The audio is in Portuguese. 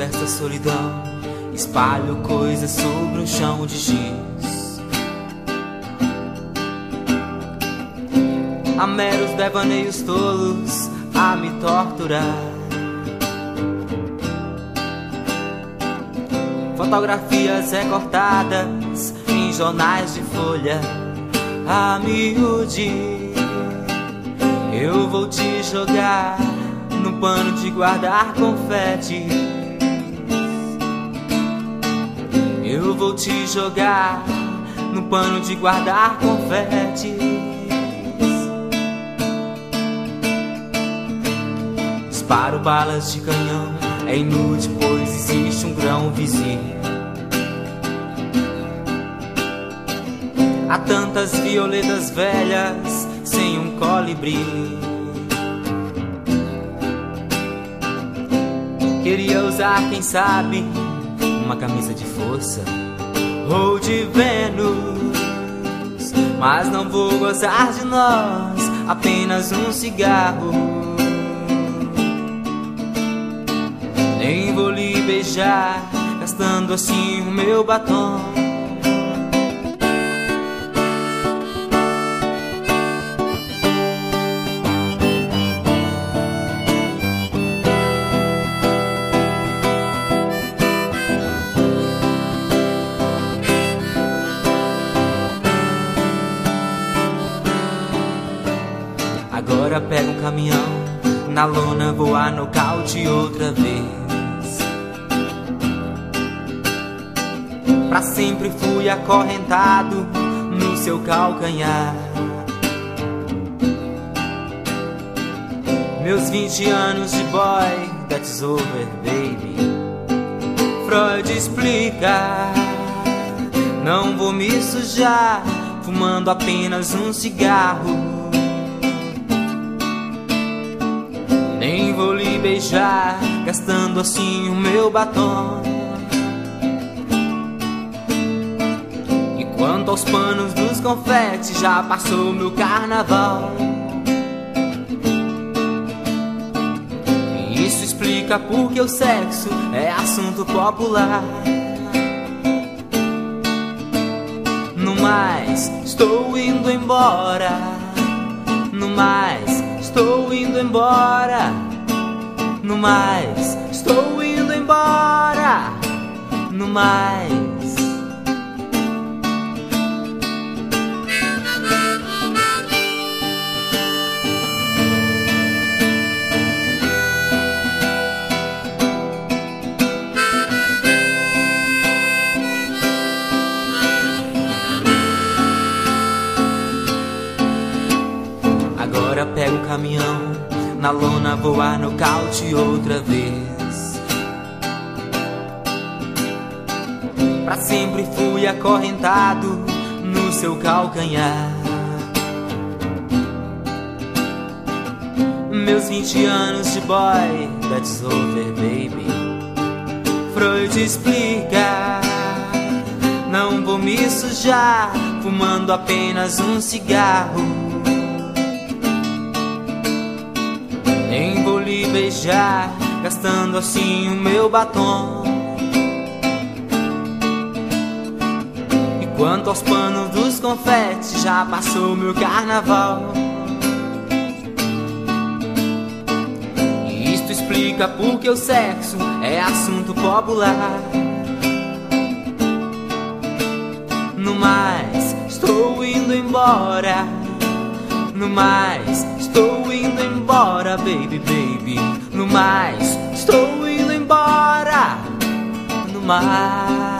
dessa solidão, espalho coisas sobre um chão de giz. Há meros devaneios tolos a me torturar. Fotografias recortadas em jornais de folha a miúde. Eu vou te jogar no pano de guardar confete. Eu vou te jogar no pano de guardar confete. Disparo balas de canhão, é inútil, pois existe um grão vizinho. Há tantas violetas velhas sem um colibri. Queria usar, quem sabe, uma camisa de força ou de Vênus, mas não vou gozar de nós, apenas um cigarro. Nem vou lhe beijar, gastando assim o meu batom. Agora pego um caminhão, na lona vou a nocaute outra vez. Pra sempre fui acorrentado no seu calcanhar. Meus 20 anos de boy, that's over, baby. Freud explica, não vou me sujar fumando apenas um cigarro. Nem vou lhe beijar, gastando assim o meu batom. E quanto aos panos dos confetes, já passou meu carnaval. E isso explica porque o sexo é assunto popular. No mais, estou indo embora. No mais, estou indo embora. No mais, estou indo embora. No mais. Agora pego um caminhão, na lona vou a nocaute outra vez. Pra sempre fui acorrentado no seu calcanhar. Meus 20 anos de boy, that's over, baby. Freud explica, não vou me sujar fumando apenas um cigarro. Nem vou lhe beijar, gastando assim o meu batom. E quanto aos panos dos confetes, já passou meu carnaval. E isto explica porque o sexo é assunto popular. No mais, estou indo embora. No mais, estou indo embora, baby, baby. No mais, estou indo embora. No mais.